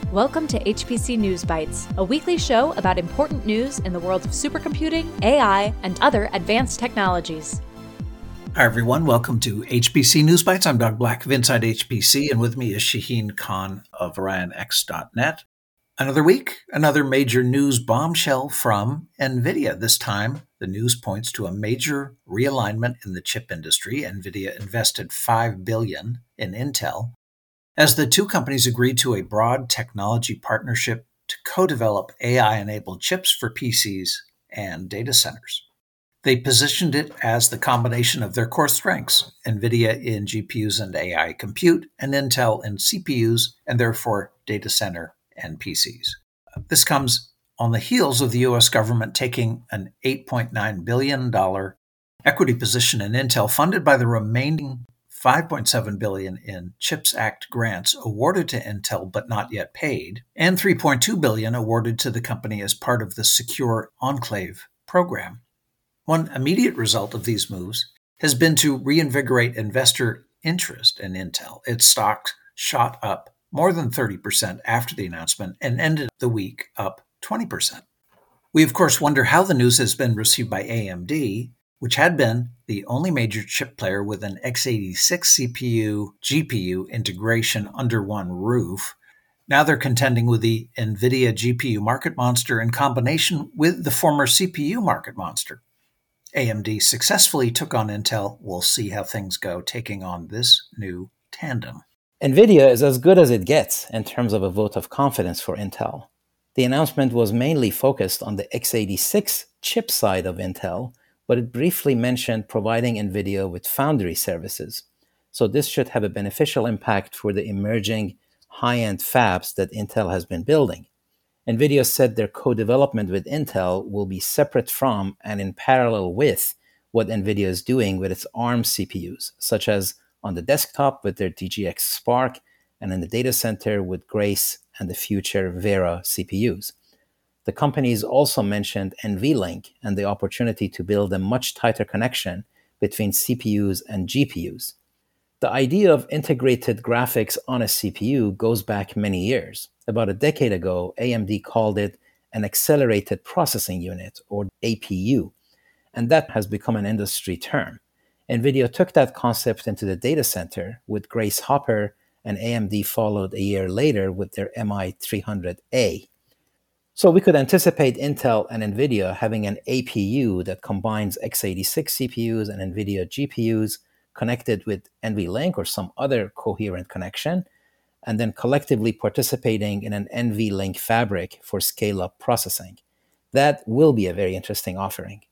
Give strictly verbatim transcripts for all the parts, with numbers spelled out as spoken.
Welcome to H P C News Bites, a weekly show about important news in the world of supercomputing, A I, and other advanced technologies. Hi, everyone. Welcome to H P C News Bites. I'm Doug Black of Inside H P C, and with me is Shaheen Khan of Orion X dot net. Another week, another major news bombshell from NVIDIA. This time, the news points to a major realignment in the chip industry. NVIDIA invested five billion dollars in Intel as the two companies agreed to a broad technology partnership to co-develop A I-enabled chips for P Cs and data centers. They positioned it as the combination of their core strengths, NVIDIA in G P Us and A I compute, and Intel in C P Us, and therefore data center and P Cs. This comes on the heels of the U S government taking an eight point nine billion dollars equity position in Intel, funded by the remaining five point seven billion dollars in CHIPS Act grants awarded to Intel but not yet paid, and three point two billion dollars awarded to the company as part of the Secure Enclave program. One immediate result of these moves has been to reinvigorate investor interest in Intel. Its stock shot up more than thirty percent after the announcement and ended the week up twenty percent. We, of course, wonder how the news has been received by A M D, which had been the only major chip player with an x eighty-six C P U G P U integration under one roof. Now they're contending with the NVIDIA G P U market monster in combination with the former C P U market monster. A M D successfully took on Intel. We'll see how things go taking on this new tandem. NVIDIA is as good as it gets in terms of a vote of confidence for Intel. The announcement was mainly focused on the x eighty-six chip side of Intel, but it briefly mentioned providing NVIDIA with foundry services. So this should have a beneficial impact for the emerging high-end fabs that Intel has been building. NVIDIA said their co-development with Intel will be separate from and in parallel with what NVIDIA is doing with its ARM C P Us, such as on the desktop with their D G X Spark and in the data center with Grace and the future Vera C P Us. The companies also mentioned NVLink and the opportunity to build a much tighter connection between C P Us and G P Us. The idea of integrated graphics on a C P U goes back many years. About a decade ago, A M D called it an accelerated processing unit, or A P U, and that has become an industry term. NVIDIA took that concept into the data center with Grace Hopper, and A M D followed a year later with their M I three hundred A. So we could anticipate Intel and NVIDIA having an A P U that combines x eighty-six C P Us and NVIDIA G P Us connected with NVLink or some other coherent connection, and then collectively participating in an NVLink fabric for scale-up processing. That will be a very interesting offering.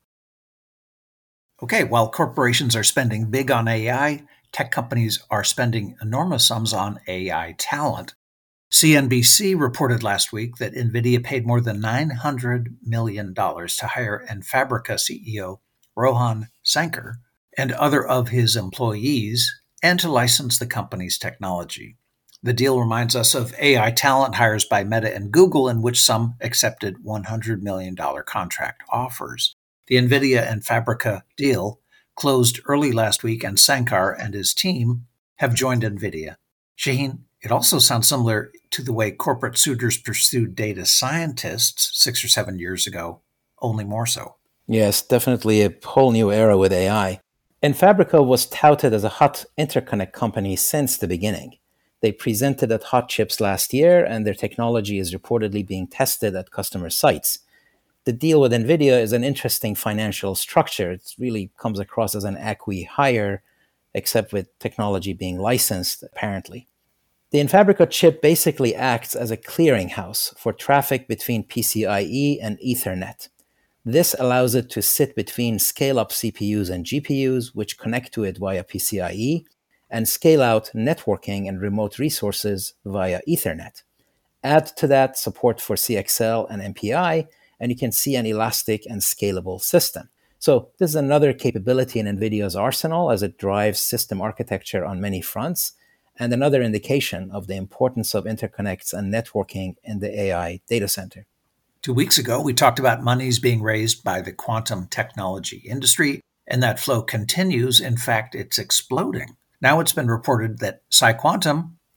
Okay, while corporations are spending big on A I, tech companies are spending enormous sums on A I talent. C N B C reported last week that NVIDIA paid more than nine hundred million dollars to hire Enfabrica C E O Rohan Sankar and other of his employees, and to license the company's technology. The deal reminds us of A I talent hires by Meta and Google, in which some accepted one hundred million dollars contract offers. The NVIDIA Enfabrica deal closed early last week, and Sankar and his team have joined NVIDIA. Shaheen, it also sounds similar to the way corporate suitors pursued data scientists six or seven years ago, only more so. Yes, definitely a whole new era with A I. Enfabrica was touted as a hot interconnect company since the beginning. They presented at Hot Chips last year, and their technology is reportedly being tested at customer sites. The deal with NVIDIA is an interesting financial structure. It really comes across as an acqui-hire, except with technology being licensed, apparently. The Enfabrica chip basically acts as a clearinghouse for traffic between P C I E and Ethernet. This allows it to sit between scale-up C P Us and G P Us, which connect to it via P C I E, and scale-out networking and remote resources via Ethernet. Add to that support for C X L and M P I, and you can see an elastic and scalable system. So this is another capability in NVIDIA's arsenal as it drives system architecture on many fronts, and another indication of the importance of interconnects and networking in the A I data center. Two weeks ago, we talked about monies being raised by the quantum technology industry, and that flow continues. In fact, it's exploding. Now it's been reported that PsiQuantum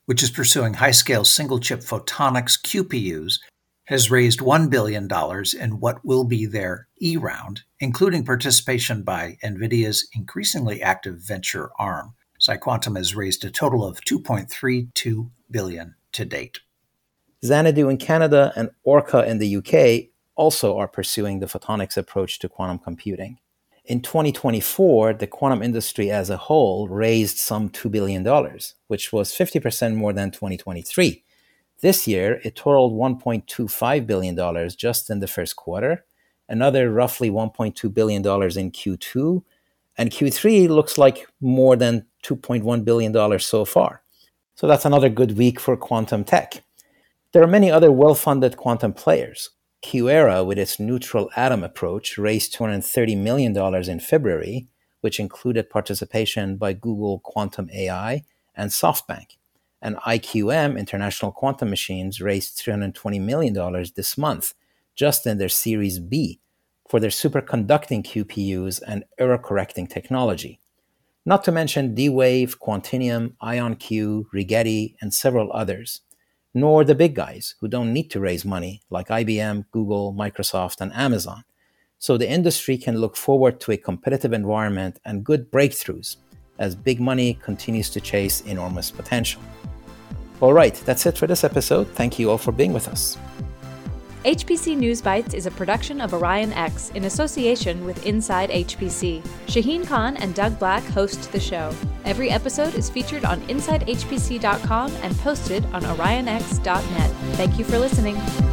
which is pursuing high-scale single-chip photonics Q P Us, has raised one billion dollars in what will be their E-round, including participation by NVIDIA's increasingly active venture arm. PsiQuantum has raised a total of two point three two billion dollars to date. Xanadu in Canada and Orca in the U K also are pursuing the photonics approach to quantum computing. In twenty twenty-four, the quantum industry as a whole raised some two billion dollars, which was fifty percent more than twenty twenty-three. This year, it totaled one point two five billion dollars just in the first quarter, another roughly one point two billion dollars in Q two, and Q three looks like more than two point one billion dollars so far. So that's another good week for quantum tech. There are many other well-funded quantum players. QuEra, with its neutral atom approach, raised two hundred thirty million dollars in February, which included participation by Google Quantum A I and SoftBank. And I Q M, International Quantum Machines, raised three hundred twenty million dollars this month, just in their Series B, for their superconducting Q P Us and error-correcting technology. Not to mention D-Wave, Quantinium, IonQ, Rigetti, and several others. Nor the big guys, who don't need to raise money, like I B M, Google, Microsoft, and Amazon. So the industry can look forward to a competitive environment and good breakthroughs as big money continues to chase enormous potential. All right, that's it for this episode. Thank you all for being with us. H P C News Bites is a production of Orion X in association with Inside H P C. Shaheen Khan and Doug Black host the show. Every episode is featured on inside h p c dot com and posted on orion x dot net. Thank you for listening.